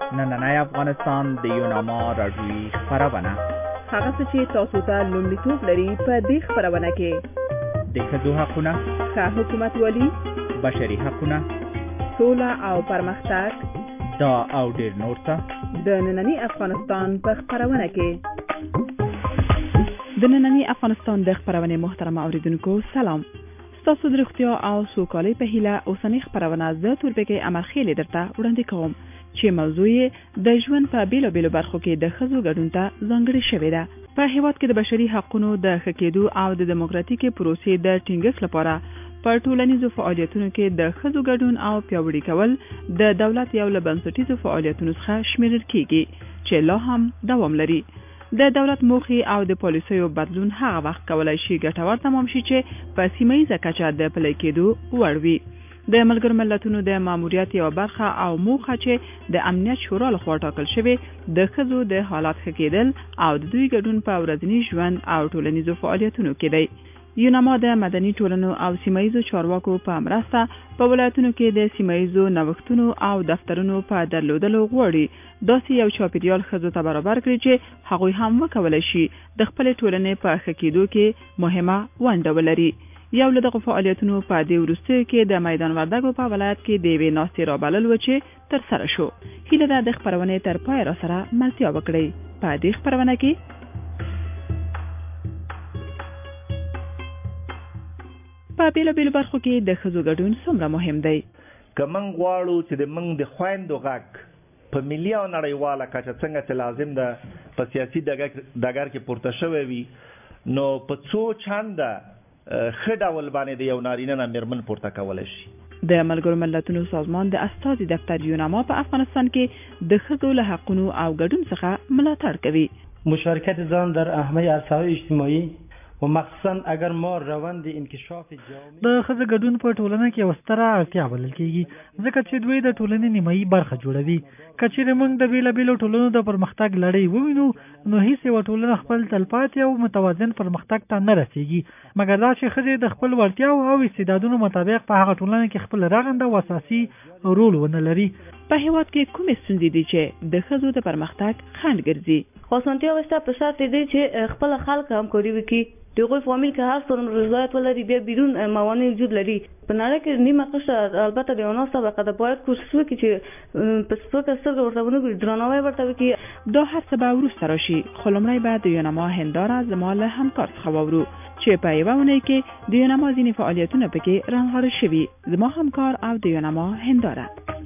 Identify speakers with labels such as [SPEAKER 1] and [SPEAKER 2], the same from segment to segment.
[SPEAKER 1] نننی افغانستان د یوناما راډیویي خپرونه
[SPEAKER 2] هغه څه چې تاسو ته لومړیتوب لري په دې خپرونه کې
[SPEAKER 1] د ښځو حقونه،
[SPEAKER 2] ښه حکومتولي،
[SPEAKER 1] بشري حقونه،
[SPEAKER 2] سوله او پرمختګ،
[SPEAKER 1] دا او ډېر نور څه
[SPEAKER 2] د نننی افغانستان په خپرونه کې. د نننی افغانستان د خپرونې محترمه اوریدونکو سلام. ستاسو د روغتیا او سوکالۍ په هیله اوسنۍ خپرونه زه توربګۍ امرخیلې درته وړاندې کوم چې موضوع یې د ژوند په بیلو برخو کې د ښځو ګډون ته ځانګړې شوې ده. په هېواد کې د بشري حقونو د ښه کېدو او د دیموکراتیکي پروسې د ټینګښت لپاره په ټولنیزو فعالیتونو کې د ښځو ګډون او پیاوړي کول د دولت یو له بنسټیزو فعالیتونو څخه شمیرل کېږي چې لا هم دوام لري. د دولت موخې او د پالیسیو بدلون هغه وخت کولای شي ګټور تمام شي چې په سیمه‌ییزه کچه د پلي کېدو وړ وي. د ملګرو ملتونو د ماموریت یوه برخه او موخه چې د امنیت شورا لخوا ټاکل شوې د ښځو د حالات ښه کېدل او د دوی ګډون په ورځني ژوند او ټولنیزو فعالیتونو کې دی. یوناما د مدني ټولنو او سیمه‌ییزو چارواکو په مرسته په ولایتونو کې د سیمه‌ییزو نوښتونو او دفترونو په درلودلو غواړي داسې یو چاپیریال ښځو ته برابر کړي چې هغوی هم وکولی شي د خپلې ټولنې په ښه کېدو کې مهمه ونډه ولري. یو له دغو فعالیتونو په دې وروستیو کې د میدان وردګو په ولایت کې د یوې ناستې رابلل و چې ترسره شو. هیله ده د خپرونې تر پایه راسره ملتیا وکړئ. په دې خپرونه کې په بیلو برخو کې د ښځو ګډون څومره مهم دی.
[SPEAKER 3] که موږ غواړو چې د موږ د خویندو غږ په ملي او نړیواله کچه څنګه چې لازم ده په سیاسي ډګر کې پورته شوی وي، نو په څو چنده ښه ډول باندې د یو نارینه نه میرمن پورته کولی شي.
[SPEAKER 2] د ملګرو ملتونو سازمان د استازي دفتر یوناما په افغانستان کې د ښځو له حقونو او ګډون څخه ملاتړ کوي.
[SPEAKER 4] مشارکت زن در اهمیت ارزهای اجتماعی و مخصوصا اگر ما روند انکشاف جامعه
[SPEAKER 5] د ښځو ګډون په ټولنه کې یوه ستره اړتیا بلل کېږي، ځکه چې دوی د ټولنې نیمایي برخه جوړوي. که چېرې موږ د بېلابېلو ټولنو د پرمختګ لړۍ ووینو، نو هیڅ یوه ټولنه خپل تلپاتې او متوازن پرمختګ ته نه رسېږي، مګر دا چې ښځې د خپل وړتیاو او استعدادونو مطابق په هغه ټولنه کې خپل رغنده او اساسي رول ونه لري.
[SPEAKER 2] په هېواد کې کومې ستونزې دي چې د ښځو د پرمختګ خنډ ګرځي؟
[SPEAKER 6] خاصنتیا وسته په شرط دی چې خپل خلک همکاري وکړي. دغه فامیل که هر څومره رضایت ولري، بیا بیرون موانع وجود لري. په نړۍ کې نیمه قشر البته د یو ناس طبقه ده باید کوشش وکړي چې په سپکه سترګه ورته ونه ګوري، درناوی ورته وکړي.
[SPEAKER 2] دا هر څه به وروسته راشي، خو لومړی به د یوناما هنداره زما له همکار څخه واورو چې په یوه اونۍ کې د یوناما ځینې فعالیتونه پکې رانغاړل شوي. زما همکار او د یوناما هنداره.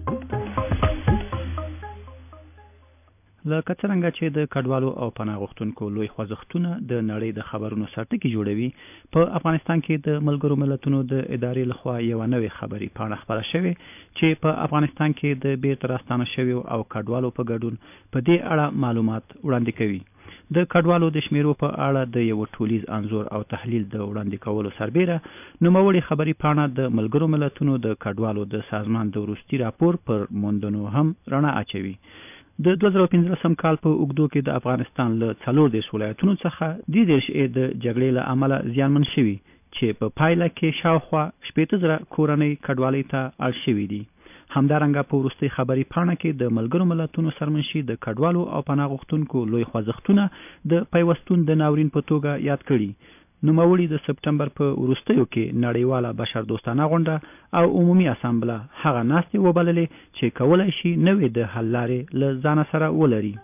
[SPEAKER 7] لکه څرنګه چې د کډوالو او پناه غوښتونکو لوی خوځښتونه د نړۍ د خبرونو سرټکي جوړوي، په افغانستان کې د ملګرو ملتونو د ادارې لخوا یوه نوې خبري پاڼه خپره شوې چې په افغانستان کې د بیرته راستانه شویو او کډوالو په ګډون په دې اړه معلومات وړاندې کوي. د کډوالو د شمیرو په اړه د یو ټولیز انځور او تحلیل د وړاندې کولو سربیره نوموړې خبري پاڼه د ملګرو ملتونو د کډوالو د سازمان د وروستي راپور پر موندنو هم رڼا اچوي. د 2015 کال په اوږدو کې د افغانستان له 14 ولایتونو څخه 30 د جګړې له امله زیانمن شوي چې په پایله کې شاوخوا 80,000 کورنۍ کډوالۍ ته اړ شوي دي. همدارنګه په وروستۍ خبري پاڼه کې د ملګرو ملتونو سرمنشي د کډوالو او پناه غوښتونکو لوی خوځښتونه د پیوستون د ناورین په توګه یاد کړي. نوموړي د سپټمبر په وروستیو کې نړیواله بشردوستانه غونډه او عمومي اسامبله هغه ناستې وبللې چې کولای شي نوې د حل لارې له ځانه سره ولري.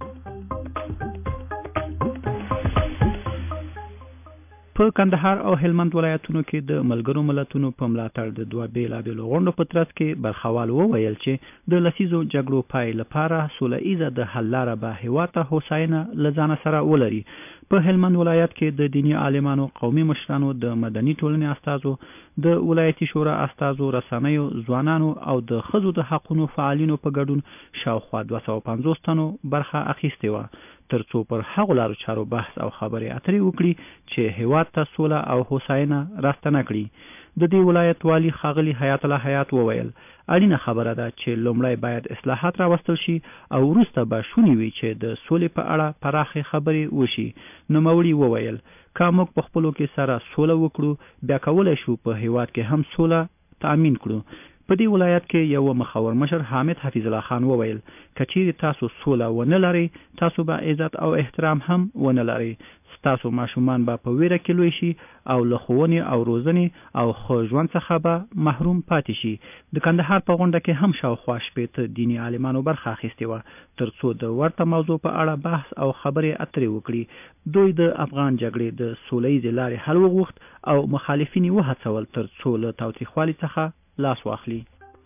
[SPEAKER 7] په کندهار او هلمند ولایتونو کې د ملګرو ملتونو په ملاتړ د دوه بېلابېلو غونډو په ترڅ کې برخوال وویل چې د لسیزو جګړو پای لپاره سوله ایزه د حل لاره به هېواد ته هوساینه له ځانه سره ولري. په هلمند ولایت کې د دیني عالمانو، قومي مشرانو، د مدني ټولنې استازو، د ولایتي شورا استازو، رسنیو، ځوانانو او د ښځو د حقونو فعالینو په ګډون شاوخوا 250 تنو برخه اخیستې وه، ترڅو پر هغو لارو چارو بحث او خبرې اترې وکړي چې هېواد ته سوله او هوساینه راستنه کړي. د دې ولایت والی ښاغلي حیات الله حیات وویل اړینه خبره ده چې لومړی باید اصلاحات راوستل شي او وروسته به شونې وي چې د سولې په اړه پراخې خبرې وشي. نوموړي وویل که موږ په خپلو کې سره سوله وکړو، بیا کولی شو په هېواد کې هم سوله تأمین کړو. په دې ولایت کې یو مخور مشر حامد حفیظ الله خان وویل کچېرې تاسو سوله ونه لرئ تاسو به عزت او احترام هم ونه لرئ ستاسو ماشومان به په ویره کې لوی شي او له ښوونې او روزنې او ښه ژوند څخه به محروم پاتې شي. د کندهار په غونډه کې هم شاوخوا 80 دیني عالمانو برخه اخیستې وه تر څو د ورته موضوع په اړه بحث او خبرې اترې وکړي. دوی د افغان جګړې د سولهییزې لارې حل وغوښت او مخالفین یې وهڅول تر څو له تاوتریخوالي څخه لاس واخلي.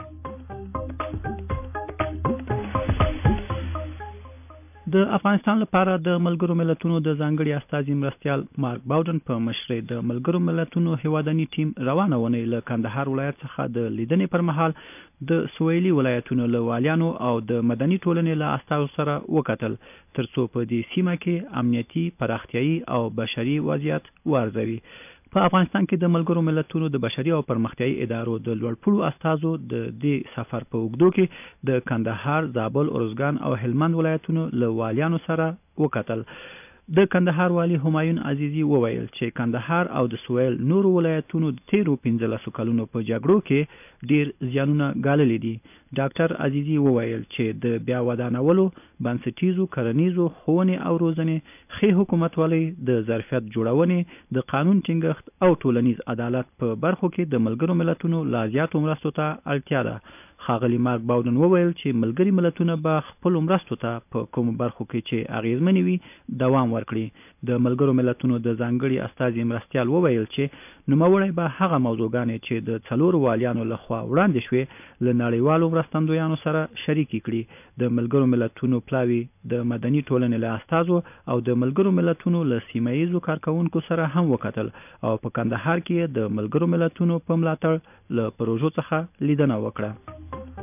[SPEAKER 7] د افغانستان لپاره د ملګرو ملتونو د ځانګړي استازي مرستیال مارک باودن په مشرۍ د ملګرو ملتونو هیوادني ټیم روانه ونې له کندهار ولایت څخه د لیدنې پر مهال د سویلي ولایتونو له والیانو او د مدني ټولنې له استازو سره وکتل تر څو په دې سیمه کې امنیتي پراختیایي او بشري وضعیت وارزوي. په افغانستان کې د ملګرو ملتونو د بشري او پرمختیایي ادارو د لوړپوړو استازو د دې سفر په اوږدو کې د کندهار، زابل، ارزګان او هلمند ولایتونو له والیانو سره وکتل. د کندهار والی همایون عزیزی وویل چې کندهار او د سویل نورو ولایتونو د تیرو 15 کلونو په جګړو کې ډیر زیانونه ګاللي دي. ډاکټر عزیزی وویل چې د بیا ودانولو، بنسټیزو کرنیزو ښوونې او روزنې، ښې حکومتولۍ، د ظرفیت جوړونې، د قانون ټینګښت او ټولنیز عدالت په برخو کې د ملګرو ملتونو لا زیاتو مرستو ته اړتیا ده. ښاغلي مارک باودن وویل چې ملګري ملتونه به خپلو مرستو ته په کومو برخو کې چې اغیزمنې وي دوام ورکړي. د ملګرو ملتونو د ځانګړي استازي مرستیال وویل چې نوموړی به هغه موضوعګانې چې د 4 والیانو لخوا وړاندې شوې له نړیوالو مرستندویانو سره شریکې کړي. د ملګرو ملتونو پلاوي د مدني ټولنې له استازو او د ملګرو ملتونو له سیمه ییزو کارکوونکو سره هم وکتل او په کندهار کې د ملګرو ملتونو په ملاتړ له پروژو څخه لیدنه وکړه.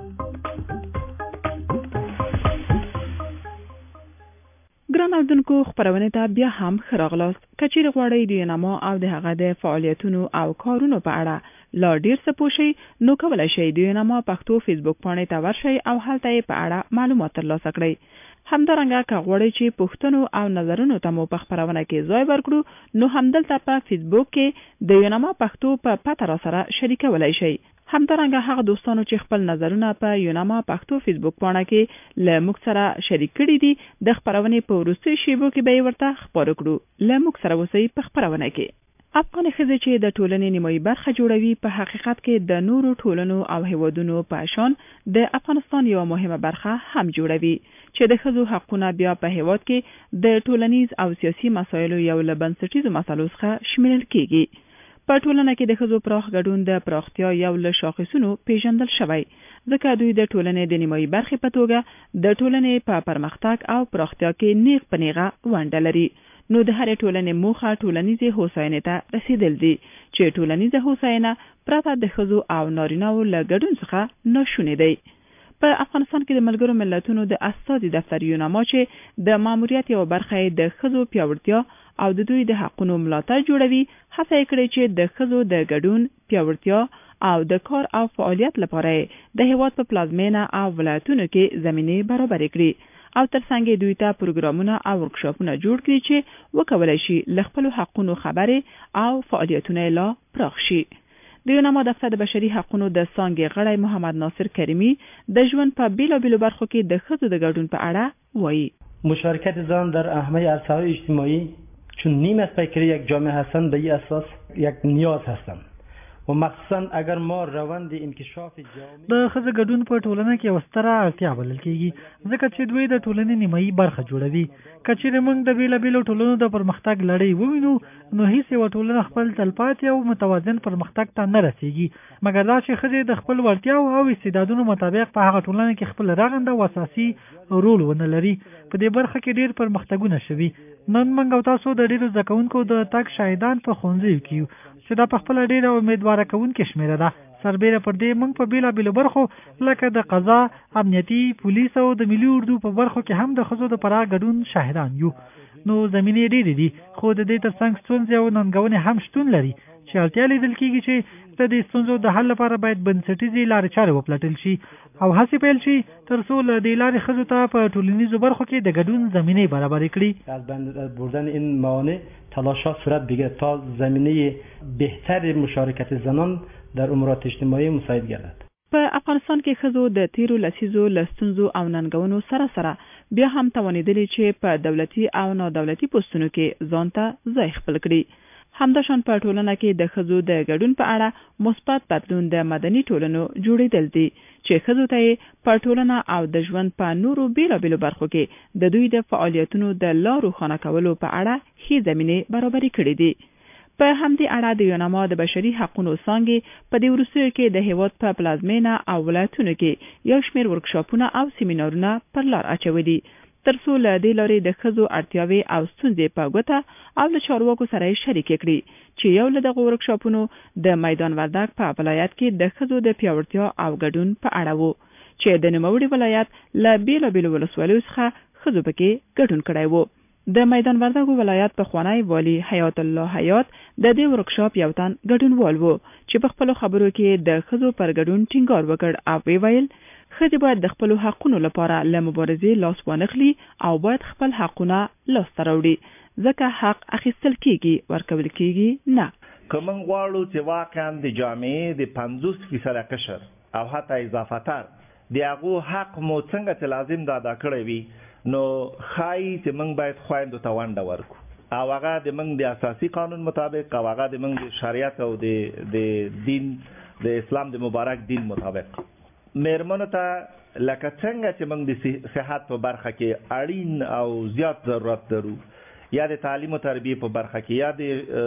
[SPEAKER 2] ګران اوریدونکو، خپرونې ته بیا هم ښه راغلاست. که چیرې غواړئ د یوناما او د هغه د فعالیتونو او کارونو په اړه لا ډیر څه پوه شئ، نو کولی شئ د یوناما پښتو فیسبوک پاڼې ته ورشئ او هلته یې په اړه معلومات ترلاسه کړئ. همدارنګه که غواړئ چې پوښتنو او نظرونو ته مو په خپرونه کې ځای ورکړو، نو همدلته په فیسبوک کې د یوناما پښتو په پته راسره شریکولی شئ. همدارنګه هغه دوستانو چې خپل نظرونه په یوناما پښتو فیسبوک پاڼه کې له موږ سره شریک کړي دي، د خپرونې په وروستیو شیبو کې به یې ورته خپاره کړو. له موږ سره اوسئ په خپرونه کې. افغاني ښځې چې د ټولنې نیمایي برخه جوړوي، په حقیقت کې د نورو ټولنو او هیوادونو په شان د افغانستان یوه مهمه برخه هم جوړوي، چې د ښځو حقونه بیا په هیواد کې د ټولنیز او سیاسي مسایلو یو له بنسټیزو مسایلو څخه شمیرل کیږي. په ټولنه کې د ښځو پراخ ګډون د پراختیا یو له شاخصونو پیژندل شوی، ځکه دوی د ټولنې د نیمایي برخې په توګه د ټولنې په پرمختګ او پراختیا کې نیغ په نیغه ونډه لري. نو د هرې ټولنې موخه ټولنیزې هوساینې ته رسیدل دي، چې ټولنیزه هوساینه پرته د ښځو او نارینه‌و له ګډون څخه ناشونې دی. په افغانستان کې د ملګرو ملتونو د استازي دفتر یوناما چې د ماموریت یوه برخه یې د ښځو پیاوړتیا او د دوی د حقونو ملاتړ جوړوي، هڅه یې کړې چې د ښځو د ګډون، پیاوړتیا او د کار او فعالیت لپاره د هیواد په پلازمینه او ولایتونو کې زمینې برابرې کړي او ترڅنګ دوی ته پروګرامونه او ورکشاپونه جوړ کړي چې وکولای شي له خپلو حقونو خبرې او فعالیتونه لا پراخ شي. د یوناما دفتر د بشري حقونو د څانګې غړی محمد ناصر کریمی د ژوند په بیلابیلو برخو کې د ښځو د ګډون په اړه وایي.
[SPEAKER 4] مشارکت زن در اهمه عرصه‌های اجتماعی چون نیم از پیکری یک جامعه هستند به این اساس یک نیاز هستند و مخصوصا اگر ما روند انکشاف جامعه
[SPEAKER 5] د ښځو ګډون په ټولنه کې یوه ستره اړتیا بلل کېږي، ځکه چې دوی د ټولنې نیمایي برخه جوړوي. که چیرې موږ د بېلابېلو ټولنو د پرمختګ لړۍ ووینو، نو هیڅ یوه ټولنه خپل تلپاتې او متوازن پرمختګ ته نه رسیږي، مګر دا چې ښځې د خپل وړتیاو او استعدادونو مطابق په هغه ټولنه کې خپل رغنده او اساسي رول ونه لري. په دې برخه کې ډېر پرمختګونه شوي. نن موږ او تاسو د ډېرو زده کوونکو د تګ شاهدان په ښوونځیو کې یو، چې دا په خپله ډېره امیدواره کوونکې شمېره ده. سربیره پر دې موږ په بېلابېلو برخو لکه د قضا، امنیتي، پولیس او د ملي اردو په برخو کې هم د ښځو د پراخ ګډون شاهدان یو. نو زمینې ډېرې دي، خو د دې ترڅنګ ستونزې او ننګونې هم شتون لري چې اړتیا لیدل کېږي چې د دې ستونزو د حل لپاره باید بنسټیزې لارې چارې وپلټل شي او هڅې پیل شي تر څو له دې لارې ښځو ته په ټولنیزو برخو کې د ګډون زمینې برابرې کړي.
[SPEAKER 4] از بردن این موانع تلاشات صورت بگیرد تا زمینه بهتر مشارکت زنان در امورات اجتماعی مساعد گردد.
[SPEAKER 2] په افغانستان کې ښځو د تیرو لسیزو له ستونزو او ننګونو سره سره بیا هم توانېدلي چې په دولتي او نادولتي پوستونو کې ځان ته ځای خپل کړي. همداشان په ټولنه کې د ښځو د ګډون په اړه مثبت بدلون د مدني ټولنو جوړېدل دي چې ښځو ته یې په ټولنه او د ژوند په نورو بیلابیلو برخو کې د دوی د فعالیتونو د لارو روښانه کولو په اړه ښې زمینې برابرې کړې دي. په همدې اړه د یوناما د بشري حقوقو څانګې په دې وروستیو کې د هیواد په پلازمینه او ولایتونو کې یو شمېر ورکشاپونه او سیمینارونه پر لار اچولي ترڅو له دې لارې د ښځو اړتیاوې او ستونزې په ګوته او له چارواکو سره یې شریکې کړي چې یو له دغو ورکشاپونو د میدان وردګ په ولایت کې د ښځو د پیاوړتیا او ګډون په اړه و چې د نوموړي ولایت له بیلابیلو ولسوالیو څخه ښځو پکې ګډون کړی و. د میدان وردګ ولایت پخوانی والی حیات الله حیات د دې ورکشاپ یو تن ګډونوال و چې په خپلو خبرو کې د ښځو پر ګډون ټینګار وکړ او ویل ښځې باید د خپلو حقونو لپاره له مبارزې لاس وانخلي او باید خپل حقونه لاسته راوړي ځکه حق اخیستل کیږي ورکول کیږي نه.
[SPEAKER 3] که موږ غواړو چې واقعا د جامعې د 50% قشر او حتی اضافتر د هغو حق مو څنګه چې لازم دا ادا کړی وي نو ښایي چې موږ باید خویندو ته ونډه ورکړو او هغه د موږ د اساسي قانون مطابق او هغه د موږ د شریعت او د دین د اسلام د مبارک دین مطابق. میرمنو ته لکه څنګه چې موږ د صحت په برخه کې اړین او زیات ضرورت لرو یا د تعلیم او تربیه په برخه کې یا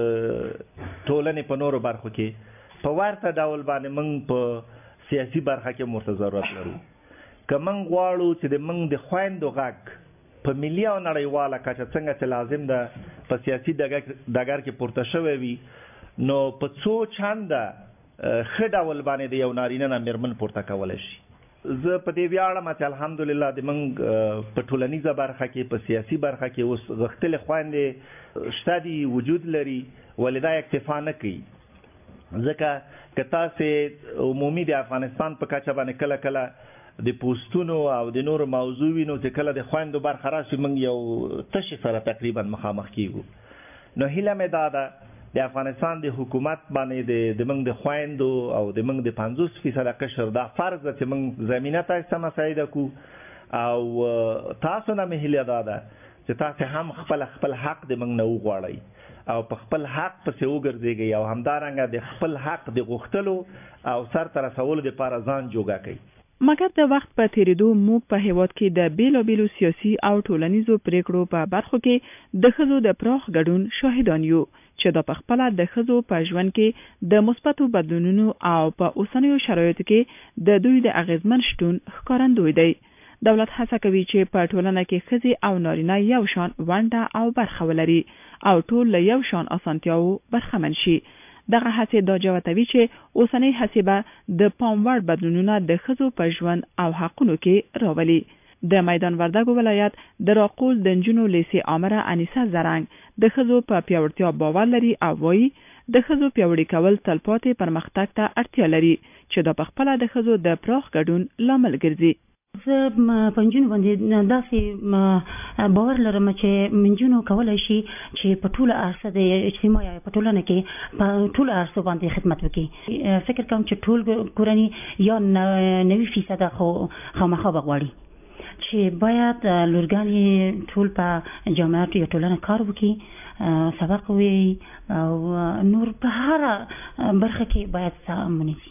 [SPEAKER 3] د ټولنې په نورو برخو کې په ورته ډول باندې موږ په سیاسي برخه کې مرته ضرورت لرو. که موږ غواړو چې د موږ د خویندو غږ په ملي او نړیواله کچه څنګه چې لازم ده په سیاسي ډګر کې پورته شوی وي نو په څو چنده ښه ډول باندې د یو نارینه نه میرمن پورته کولی شي. زه په دې ویاړم چې الحمدلله د موږ په ټولنیزه برخه کې په سیاسي برخه کې اوس غښتلې خویندې شته دي وجود لري ولې دا اکتفا نه کوي ځکه که تاسې عمومي د افغانستان په کچه باندې کله کله د پوسټونو او د نورو موضوع وینو چې کله د خویندو برخه راشي موږ یو تشې سره تقریبا مخامخ کیږو. نو هیله مې دا ده د افغانستان د حکومت باندې د موږ د خویندو او د موږ د 50% قشر دا فرض ده چې موږ زمینه تاسو مساعده کو او تاسو نه مې هیله ده چې تاسو هم خپل حق د موږ نه وغواړئ او په خپل حق پسې وګرځئ او همدارنګه د خپل حق د غوښتلو او سرته رسولو لپاره ځان جوګه کړئ.
[SPEAKER 2] مګر د وخت په تیریدو موږ په هیواد کې د بیلابیلو سیاسي او ټولنیزو پریکړو په برخو کې د ښځو د پراخ ګډون شاهدان یو چې دا په خپله د ښځو په ژوند کې د مثبتو بدلونونو او په اوسنیو شرایطو کې د دوی د اغیزمن شتون ښکارندوی دی. دولت هڅه کوي چې په ټولنه کې ښځې او نارینه یو شان ونډه او برخه ولري او ټول له یو شان اسانتیاو برخمن شي. دغه هڅې دا جوتوي چې اوسنۍ هڅې به د پام وړ بدلونونه د ښځو په ژوند او حقونو کې راولي. د میدان وردګ ولایت د راقول د نجونو لیسې عامره انیسه زرنګ د ښځو په پیاوړتیا باور لري او وایي د ښځو پیاوړي کول تلپاتې پرمختګ ته اړتیا لري چې دا په خپله د ښځو د پراخ ګډون لامل ګرځي.
[SPEAKER 8] زه په نجونو باندې داسې باور لرم چې نجونو کولی شي چې په ټوله عرصه د اجتماع یا په ټولنه کې په ټوله عرصو باندې خدمت وکړي. فکر کوم چې ټول کورنۍ یا 90% خو خامخا به غواړي چې باید لورګانې ټول په جامعات یا ټولنه کار وکړي سبق ووایي او نور په هره برخه کې باید سهم ونیسي.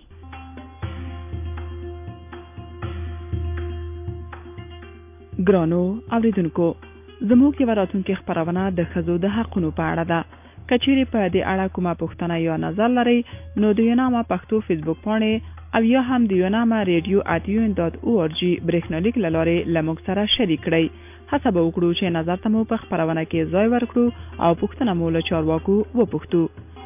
[SPEAKER 2] ګرانو اوریدونکو زموږ یوه راتلونکې خپرونه د ښځو د حقونو په اړه ده. که چیرې په دې اړه کومه پوښتنه یا نظر لرئ نو د یوناما پښتو فیسبوک پاڼې او یا هم د یوناما radio@un.org برېښنالیک له لارې له موږ سره شریک کړئ. هڅه به وکړو چې نظر ته مو په خپرونه کې ځای ورکړو او پوښتنه مو له چارواکو وپوښتو.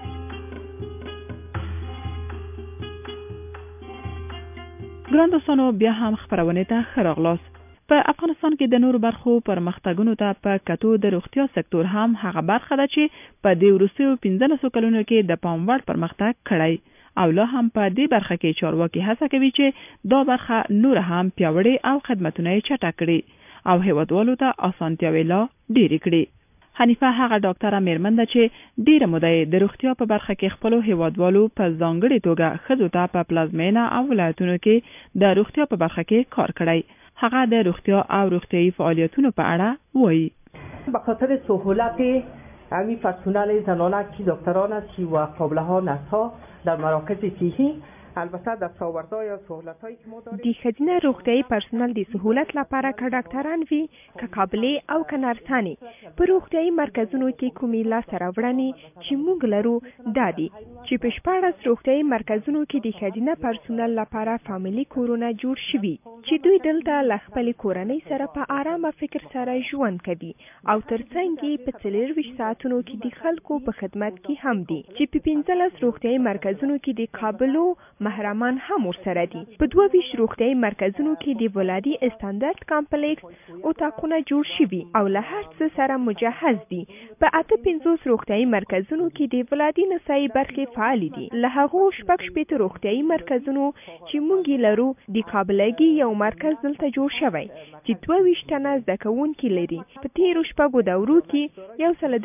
[SPEAKER 2] ګران دوستانو بیا هم خپرونې ته ښه راغلاست. په افغانستان کې د نورو برخو پرمختګونو ته په کتو د روغتیا سکتور هم هغه برخه ده چې په دې وروستیو 15 کلونو کې د پام وړ پرمختګ کړی او لا هم په دې برخه کې چارواکي هڅه کوي چې دا برخه نور هم پیاوړې او خدمتونه یې چټک کړي او هیوادوالو ته اسانتیاوې لا ډېرې کړي. حنیفه هغه ډاکټره میرمن ده چې ډیره موده د روغتیا په برخه کې خپلو هیوادوالو په ځانګړې توګه ښځو ته په پلازمینه او ولایتونو کې د روغتیا په برخه کې کار کړی. هغه د روغتیا او روغتیايي فعالیتونو په اړه وایي.
[SPEAKER 9] به خاطر سهولت همین پرسنل زنانه که دکتران است و قابلها نسها در مراکز صحی البته دستاوردهای یا سهولت‌هایی که ما داریم
[SPEAKER 10] د ښځینه روغتیايي پرسنل د سهولت لپاره که ډاکټران وي که قابلې او که نرسانې په روغتیايي مرکزونو کې کومې لاسته راوړنې چې موږ لرو دا دي چې په 14 روغتیايي مرکزونو کې د ښځینه پرسنل لپاره فامیلي کورونه جوړ شوي چې دوی دلته له خپلې کورنۍ سره په آرامه فکر سره ژوند کوي او ترڅنګ یې په 24 ساعتونو کې د خلکو په خدمت کې هم دي چې په 15 روغتیايي مرکزونو کې د قابلو محرمان هم ورسره دي. په 22 روغتیايي مرکزونو کې د ولادي استاندارد کمپلیکس اتاقونه جوړ شوي او له هر څه سره مجهز دي. په 58 روغتیايي مرکزونو کې د ولادي نسایي برخې فعالې دي. له هغو 16 روغتیايي مرکزونو چې موږ لرو د قابلګي یو مرکز دلته جوړ شوی چې 22 تنه زده کوونکي لري. په تیرو شپږو دورو کې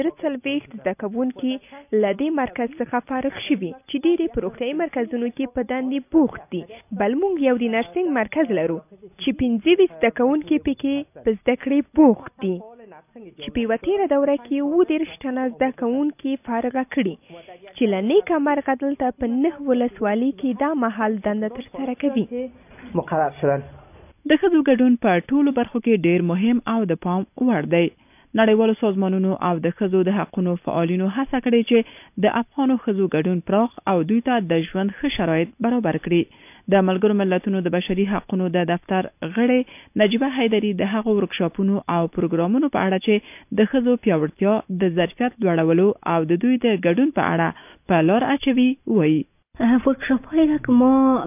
[SPEAKER 10] 143 زده کوونکي له دې مرکز څخه فارغ شوي چې ډېرې په روغتیايي مرکزونو کې په دندې بوخت دي. بل موږ یو د نرسنګ مرکز لرو چې 15 زده کوونکي پکې په زده کړې بوخت دي چې په یوه تېره دوره کې 30 تنه زده کوونکي فارغه کړي چې له نیکه مرغه دلته په 9 ولسوالۍ کې دا مهال دنده ترسره کوي.
[SPEAKER 9] مقرر شدن
[SPEAKER 2] د ښځو ګډون په ټولو برخو کې ډېر مهم او د پام وړ دی. نړیوالو سازمانونو او د ښځو د حقونو فعالینو هڅه کړې چې د افغانو ښځو ګډون پراخ او دوی ته د ژوند ښه شرایط برابر کړي. د ملګرو ملتونو د بشري حقونو د دفتر غړې نجیبه حیدري د هغو ورکشاپونو او پروګرامونو په اړه چې د ښځو پیاوړتیا، د ظرفیت لوړولو او د دوی د ګډون په اړه په لار اچوي وایي.
[SPEAKER 8] ورکشاپ‌هایی را که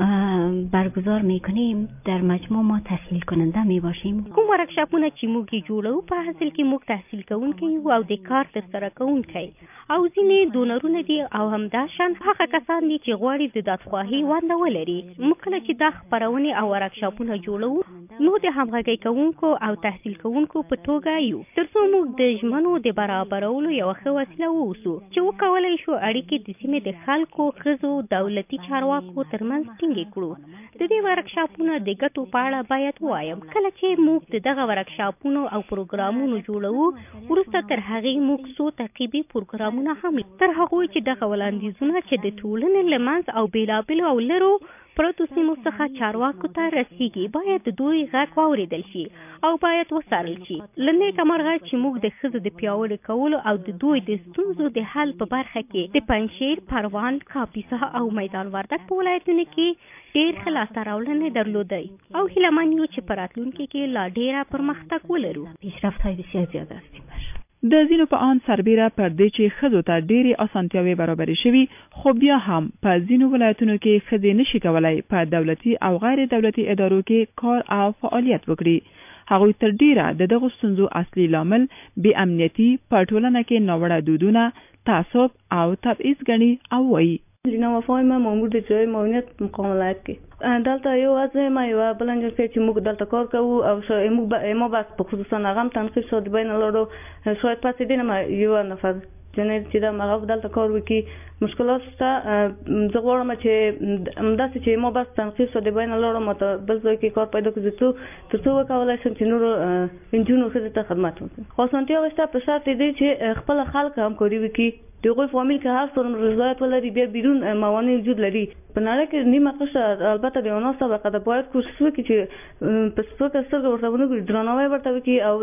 [SPEAKER 8] ما برگزار میکنیم در مجموع ما تحصیل کننده می باشیم.
[SPEAKER 10] کوم ورکشاپونه چې موږ جوړو په حاصل کې موږ تحصیل کوونکي او د کار ترسره کوونکي او ځینې ډونرونه دي او همداشان هغه کسان دي چې غواړي د دادخواهي ونده ولري. موږ کله چې دا خپرونې او ورکشاپونه جوړو نو د همغږۍ کوونکو او تحصیل کوونکو په توګه یو ترڅو موږ د ژمنو د برابرولو یوه ښه وسیله واوسو چې وکولی شو اړیکې د سیمې د خلکو، ښځو، دولتي چارواکو ترمنځ ټینګې کړو. د دې ورکشاپونو د ګټو په اړه باید ووایم. کله چې موږ د دغه ورکشاپونو او پروګرامونو جوړوو وروسته تر هغې موږ څو تعقیبي پروګرامونه هم تر هغوی چې دغه وړاندیزونه چې د ټولنې له منځ او بېلابېلو او لرو پرتو سیمو څخه چارواکو ته رسیږي باید د دوی غږ واورېدل شي او باید وڅارل شي. له نیکه مرغه چې موږ د ښځو د پیاوړي کولو او د دوی د ستونزو د حل په برخه کې د پنجشیر، پروان، کاپیسا او میدان وردګ په ولایتونو کې ډېر ښه لاسته راوړنې درلودی او هیله یو چې په راتلونکي کې لا ډېره پرمختګ ولرو.
[SPEAKER 8] پیشرفت‌های بسیار زیاد است.
[SPEAKER 2] د ځینو په آن سربیره پر دې چې ښځو ته ډېرې اسانتیاوې برابرې شوي، خو بیا هم په ځینو ولایتونو کې ښځې نشي کولی په دولتي او غیر دولتي ادارو کې کار او فعالیت وکړي. هغوی تر ډیره د دغو ستونزو اصلي لامل بې امنیتي، په ټولنه کې ناوړه دودونه، تعصب او تبعیض ګڼي او وایي.
[SPEAKER 6] لینا وفای ما مامور د جای معاونیت مقام ولایت کې دلته یو از ما یو بلنجر چې موږ دلته کار کوو او ما بس په خصوصا هغه تنقیب شو د بین لارو شاید پاتې دي نه یو نفر جنې چې دا مغاف دلته کار وکړي مشکلات شته. زه غواړم چې همداسې چې ما بس تنقیب شو د بین لارو ما ته بل ځای کې کار پیدا کړو ترڅو وکولی شم چې نورو نجونو ښځو ته خدمت وکړم. خو اسانتیاوې شته په شرط دی چې خپل خلک همکاري وکړي. د هغوی فامیل که هر څومره رضایت ولري بیا بیرون موانع وجود لري. په نړۍ کې نیمه قشر البته د یو ناسته وقته باید کوشش وکړي چې په سپکه سترګه ورته ونه ګوري، درناوی ورته وکړي او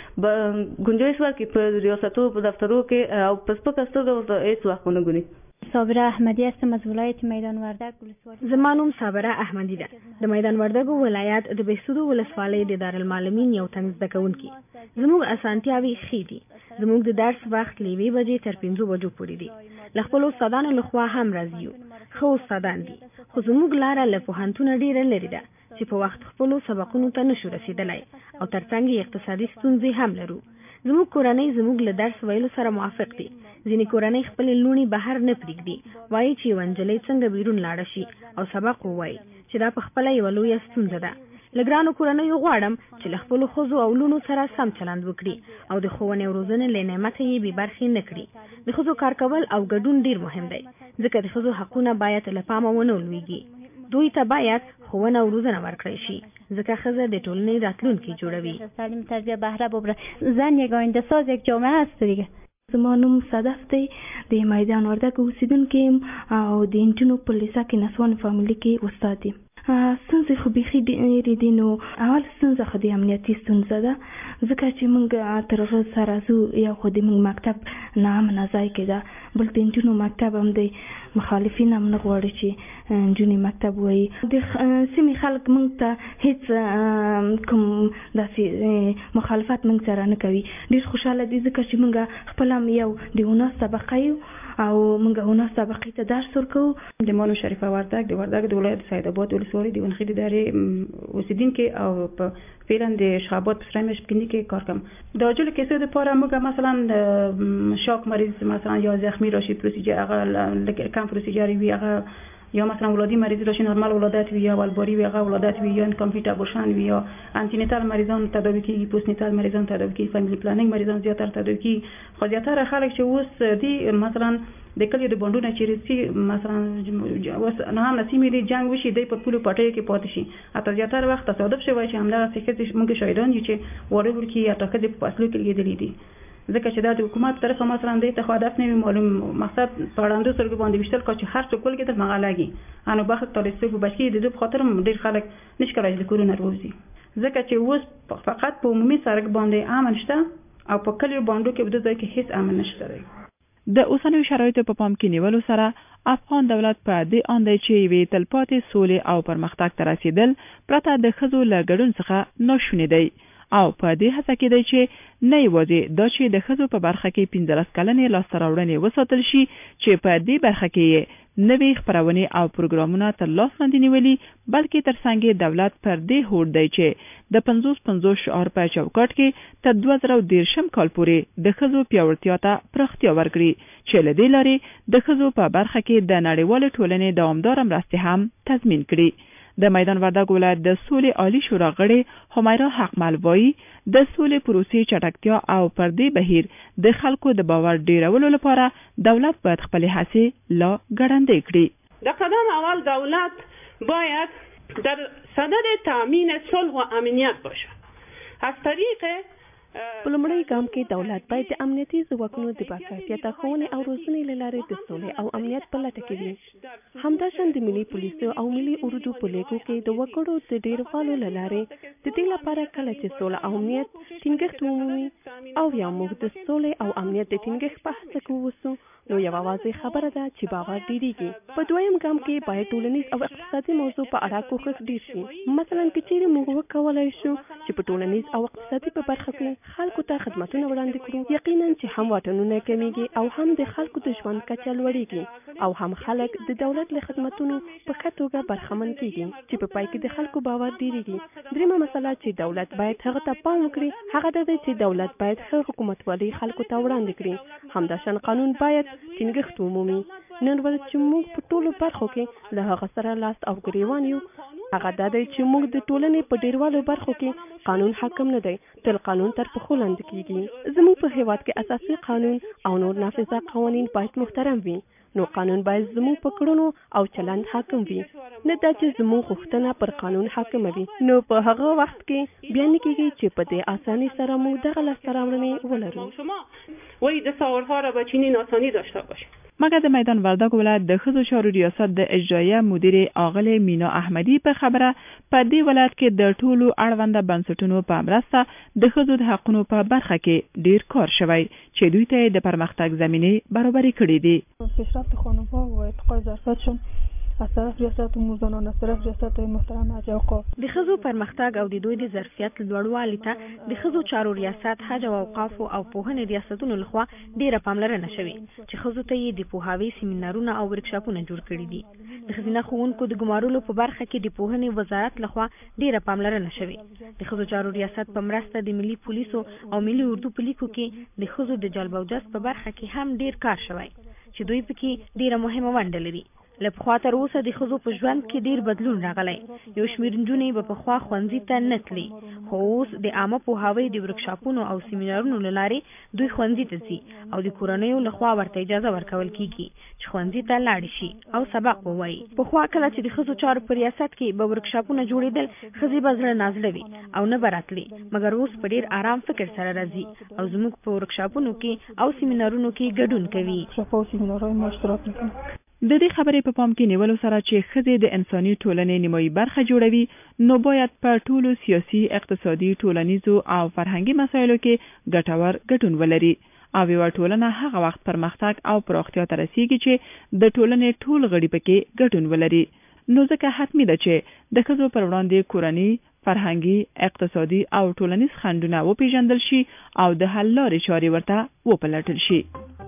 [SPEAKER 6] د گنجایش ورکړي په ریاستو په دفترو کې او په سپکه سترګه ورته هېڅ وخت ونه ګوري.
[SPEAKER 11] صابره احمدی هستم از ولایت میدان وردګ ولسوالۍ.
[SPEAKER 12] زما نوم صابره احمدی ده. د میدان وردګ ولایت د بهسودو ولسوالۍ د دارالمعلمین یو تن زده کوونکی. زموږ اسانتیاوې ښې دي. زموږ د درس وخت له 1 بجې تر 5 بجو پورې دی. له خپلو استادانو لخوا هم راځي یو ښه استادان دي، خو زموږ لاره له پوهنتونه ډېره لرې ده چې په وخت خپلو سبقونو ته نشو رسېدلی او ترڅنګ یې اقتصادي ستونزې هم لرو. زموږ کورنۍ زموږ له درس ویلو سره موافق دي. ځینې کورنۍ خپلې لوڼې بهر نه پرېږدي، وایي چې یوه نجلۍ څنګه بیرون لاړه شي او سبق ووایي چې دا په خپله یوه لویه ستونزه ده. لګرانو کورنیو غواړم چې له خپلو ښځو او لونو سره سم چلند وکړي او د ښوونې او روزنې له نعمته یې بې برخې نه کړي. د ښځو کار کول او ګډون ډیر مهم دی ځکه د ښځو حقونه باید له پامه ونه لویږي. دوی ته باید ښوونه او روزنه ورکړی شي ځکه ښځه د ټولنې راتلونکی جوړوي.
[SPEAKER 11] تعلیم تربیه بهره ببره. زن یک آینده ساز یک جامعه است دیگه.
[SPEAKER 13] زما نوم صدف دی، د میدان وردګ اوسیدونکی یم او د نجونو په لیسه کې نسوان فامیلي کې استاد یم. ستونزې خو بیخي ډېرې دي. نو اول ستونزه خو د امنیتي ستونزه ده ځکه چې موږ تر هغه سره ځو، یو خو د موږ مکتب ناامنه ځای کې ده، بل د نجونو مکتب هم دی. مخالفین هم نه غواړي چې نجونې مکتب وایي. د سیمې خلک موږ ته هېڅ کوم داسې مخالفت موږ سره نه کوي. ډېر خوشحاله دي ځکه چې موږ خپل هم یو د وناس طبقه یو او موږ وناس طبقې ته درس ورکوو.
[SPEAKER 14] د مانو شریفه وردګ د وردګ د ولایت سیدآباد ولسوالۍ د ونخې د دارې اوسیدونکي او په فعلا د شعبات په سرای مشپ کلینیک کې کار کوم. د عاجل کیسو لپاره موږ مثلا شاک مریض مثلا یا زخمی راشي پروسیجر هغه کم پروسیجر وي، هغه یا مثلا ولادی مریض راشي نرمال ولادت وي یا ولباری وي، هغه ولادت وي یا کامپلیت ابورشن وي یا انتینیتال مریضان تداوی کیږي، پوست نیتال مریضان تداوی کیږي، فامیلی پلانینګ مریضان زیاتره تداوی کیږي. خو زیاتره خلک چې اوس دي مثلا د کلیو د بندونو چې رسي مثلا نه هم نسیمې دي جنگ وشي دی په پولو پټیو کې پاتې شي. حتی زیاتره وخت تصادف شوی چې همدغه ښځې موږ شاهدان یو چې وړې وړکي یا ښځې په فاصلو کې لیدلې دي ځکه چې دا د حکومت طرفه مثلا دی ته خو هدف نه وي معلوم مقصد پړاندو سرګو باندې وشتل کا چې هر څوک ولګي تر مغالګي انو بخت تلسته په بشي د دې خاطر ډیر خلک نشکره د کورونه وروزي ځکه چې اوس فقط په عمومي سرګ باندې امن شته او په کلیو باندې کې بده ځای کې هیڅ امن نشته.
[SPEAKER 2] د اوسنیو شرایطو په پام کې نیولو سره افغان دولت په دې اند دی چې وی تلپاتې سولې او پرمختګ ته رسیدل پرته د ښځو له ګډون څخه ناشونی دی او په دې هڅه کې دی چې نه یوازې دا چې د ښځو په برخه کې 15 کلنې لاسته راوړنې وساتل شي چې په دې برخه کې نوې خپرونې او پروګرامونه تر لاس لاندې نیولي، بلکې ترڅنګ دولت پر دې هوډ دی چې د 50-50 شعار په چوکاټ کې تر 2013 کال پورې د ښځو پیاوړتیا ته پراختیا ورکړي چې له دې لارې د ښځو په برخه کې د نړیوالې ټولنې دوامداره مرستې هم تضمین کړي. د میدان وردګ ولایت د سولې عالی شورا غړي همیرا حقمل وایي د سولې پروسې چټکتیا او پر دې بهیر د خلکو د باور ډیرولو لپاره دولت باید خپل هڅې لا ګړندې کړي.
[SPEAKER 15] د قدم اول دولت باید در صدد تامین صلح و امنیت باشد. از طریق
[SPEAKER 16] په لومړی ګام کې دولت باید د امنیتي ځواکونو د باکیفیته ښوونې او روزنې له لارې د سولې او امنیت په لټه کې وي. همداشان د ملي پولیسو او ملي اردو په لیکو کې د وګړو د ډیروالو له لارې د دې لپاره کله چې سوله او امنیت ټینګښت ومومي او یا موږ د سولې او امنیت د ټینګښت په هڅه کې ووسو نو یوه واضح خبره ده چې باور ډیریږي. په دویم ګام کې باید ټولنیز او اقتصادي موضوع په اړه کوښښ ډیر شي. مثلا که چیرې موږ وکولای شو چې په ټولنیز او اقتصادي په برخه کې خلکو ته خدماتونه وړاندې کړو، یقینا چې هم واټنونه کمیږي او هم د خلکو د ژوند کچه لوړیږي او هم خلک د دولت له خدماتونو په ښه توګه برخمن کیږي چې په پای کې د خلکو باور ډیریږي. دریمه مسله چې دولت باید هغه ته پام وکړي هغه دا دی چې دولت باید ښه حکومتولي خلکو ته وړاندې کړي. همداشان قانون باید ټینګښت ومومي. نن ورځ چې موږ په ټولو برخو کې له هغه سره لاس او ګریوان یو هغه دا دی چې موږ د ټولنې په ډیروالو برخو کې قانون حاکم نه دی، تل قانون تر پښو لاندې کیږي. زموږ په هیواد کې اساسي قانون او نور نافذه قوانین باید محترم وي. نو قانون باید زموږ په کړنو او چلند حاکم وي، نه دا چې زموږ غوښتنه پر قانون حاکم وي. نو په هغه وخت کې بیا نه کیږي چې په دې اساني سره موږ دغه لاسته راوړنې ولرو.
[SPEAKER 15] وای د سوالها را به چنین آسانی داشته باشه.
[SPEAKER 2] مګر د میدان وردګ ولایت د ښځو چارو ریاست د اجرایه مدیر آغلې مینا احمدی په خبره په دې ولایت کې د ټولو اړونده بنسټونو په مرسته د ښځو د حقونو په برخه کې ډیر کار شوی چې دوی ته د پرمختګ زمینه برابرې کړې دي.
[SPEAKER 17] پیشرفت خانم‌ها و ارتقای ظرفیتشون از طرف ریاست امور زنان از طرف ریاست محترم حاج اوقاف
[SPEAKER 12] د ښځو پرمختګ او د دوی د ظرفیت لوړوالي ته د ښځو چارو ریاست حج او اوقاف او پوهنې ریاستونو لخوا ډیره پاملرنه شوې چې ښځو ته یې د پوهاوي سیمینارونه او ورکشاپونه جوړ کړي دي. د ښځینه ښوونکو د ګمارلو په برخه کې د پوهنې وزارت لخوا ډیره پاملرنه شوې. د ښځو چارو ریاست په مرسته د ملي پولیسو او ملي اردو په لیکو کې د ښځو د جلب او جذب په برخه کې هم ډیر کار شوی چې دوی پکې ډیره مهمه ونډه لري. له پخوا تر اوسه د ښځو په ژوند کې ډیر بدلون راغلی. یو شمېر نجونې به پخوا ښوونځي ته نه تلي، خو اوس د عامه پوهاوي د ورکشاپونو او سیمینارونو له لارې دوی ښوونځي ته ځي او د کورنیو لخوا ورته اجازه ورکول کیږي چې ښوونځي ته لاړ شي او سبق ووایي. پخوا کله چې د ښځو چارو په ریاست کې به ورکشاپونه جوړېدل، ښځې به زړه نازړه وي او نه به راتلې، مګر اوس په ډیر آرام فکر سره راځي او زموږ په ورکشاپونو کې او سیمینارونو کې ګډون کوي.
[SPEAKER 2] د دې خبرې په پام کې نیولو سره چې ښځې د انساني ټولنې نیمایي برخه جوړوي، نو باید په ټولو سیاسي، اقتصادي، ټولنیزو او فرهنګي مسایلو کې ګټور ګډون ولري او یوه ټولنه هغه وخت پرمختګ او پراختیا ته رسیږي چې د ټولنې ټول غړي پکې ګډون ولري. نو ځکه حتمي ده چې د ښځو پر وړاندې کورني، فرهنګي، اقتصادي او ټولنیز خنډونه وپېژندل شي او د حل لارې چارې ورته وپلټل شي.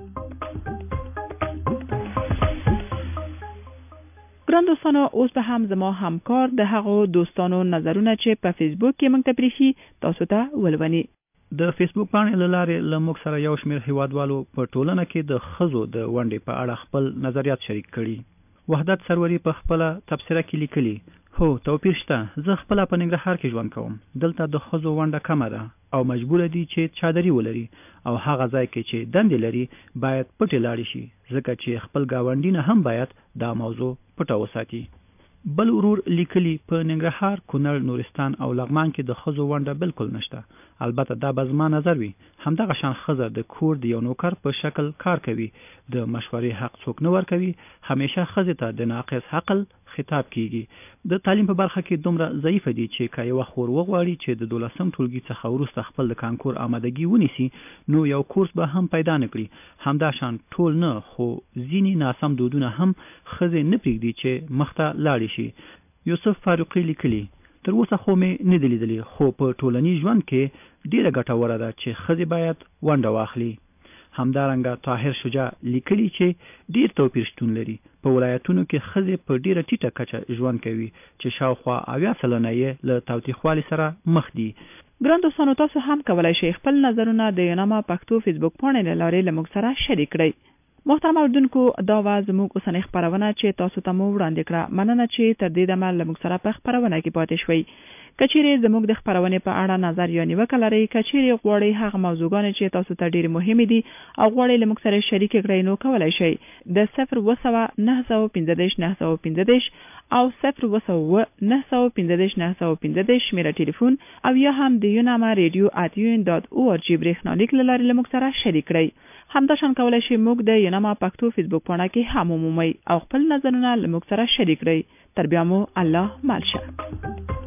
[SPEAKER 2] ګران دوستانو، اوس به هم زما همکار د هغو دوستانو نظرونه چې په فیسبوک کې موږ ته پریښي تاسو ته ولونی.
[SPEAKER 7] د فیسبوک پاڼې له لارې له موږ سره یو شمېر هیوادوالو په ټولنه کې د ښځو د ونډې په اړه خپل نظریات شریک کړي. وحدت سروري په خپله تبصره کې لیکلي: هو، توپیر شته. زه خپله په ننګرهار کې ژوند کوم. دلته د ښځو ونډه کمه ده او مجبوره دي چې چادري ولري او هغه ځای کې چې دندې لري باید پټې لاړې شي، ځکه چې خپل ګاونډي نه هم باید دا موضوع پټه وساتي. بل ورور لیکلي: په ننګرهار، کونړ، نورستان او لغمان کې د ښځو ونډه بالکل نشته. البته دا به زما نظر وي. همدغه شان ښځه د کور د یو نوکر په شکل کار کوي، د مشورې حق څوک نه ورکوي. همیشه ښځې ته د ناقص عقل خطاب کیږي. د تعلیم په برخه کې دومره ضعیفه دي چې که یوه خور وغواړي چې د 12م ټولګي څخه وروسته خپل د کانکور آمادګي ونیسي، نو یو کورس به هم پیدا نه کړي. همداشان ټول نه، خو ځینې ناسم دودونه هم ښځې نه پرېږدي چې مخته لاړې شي. یوسف فاروقي لیکلي: تر اوسه خو مې نه دي لیدلي، خو په ټولنیز ژوند کې ډیره ګټوره ده چې ښځې باید ونډه واخلي. همدارنګه طاهر شجاع لیکلي چې ډیر توپیر شتون لري. په ولایتونو کې ښځې په ډیره ټیټه کچه ژوند کوي چې شاوخوا 80% یې له تاوتریخوالي سره مخ دي.
[SPEAKER 2] ګران دوستانو، تاسو هم کولای شئ خپل نظرونه د یوناما پښتو فیسبوک پاڼې له لارې له موږ سره شریک کړئ. محترم اوریدونکو، دا وه زموږ اوسنۍ خپرونه چې تاسو ته مو وړاندې کړه. مننه چې تر دې دمه له موږ سره په خپرونه کې پاتې شوئ. که چیرې زموږ د خپرونې په اړه نظر یا نیوکه لرئ، که چیرې غواړئ هغه موضوعګانې چې تاسو ته ډېرې مهمې دي او غواړئ له موږ سره شریکې کړئ، نو کولی شئ د 020-915-915 او 020-915-915 شمیره ټلیفون او یا هم د یوناما radio@un.org برېښنالیک له لارې له موږ سره شریک کړئ. همداشان کولی شئ موږ د یوناما پښتو فیسبوک پاڼه کې هم ومومئ او خپل نظرونه له موږ سره شریک کړئ. تر بیا مو الله مل شه.